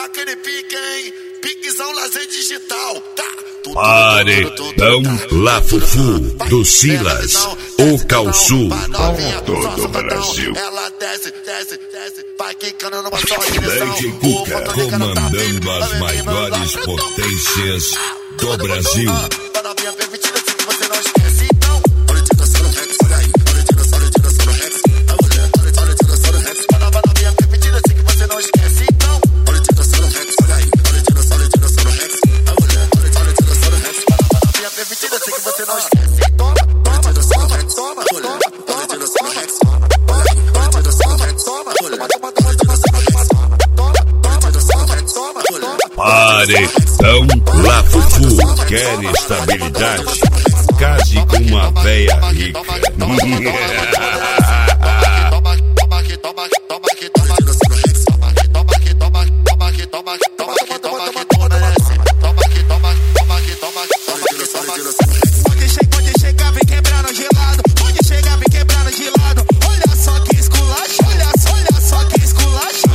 Aquele pique, hein? Piquezão lazer digital, tá? Paredão La Fufu do Silas, o Calçu. Todo o Brasil. Ela desce, desce, desce, vai quicando numa só direção. DJ Cuca comandando as maiores potências do Brasil. Paredão La Fufu. Quer estabilidade? Case com uma véia rica. Pode chegar, vem quebrar no gelado. Pode chegar, vem quebrar no gelado. Olha só que esculacho, olha só que esculacho.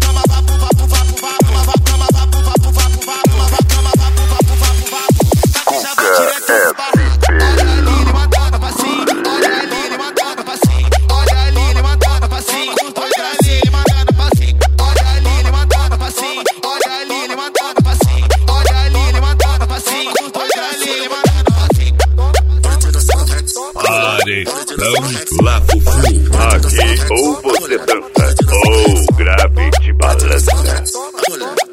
Paredão La Fufu. Aqui ou você dança ou grave de balança.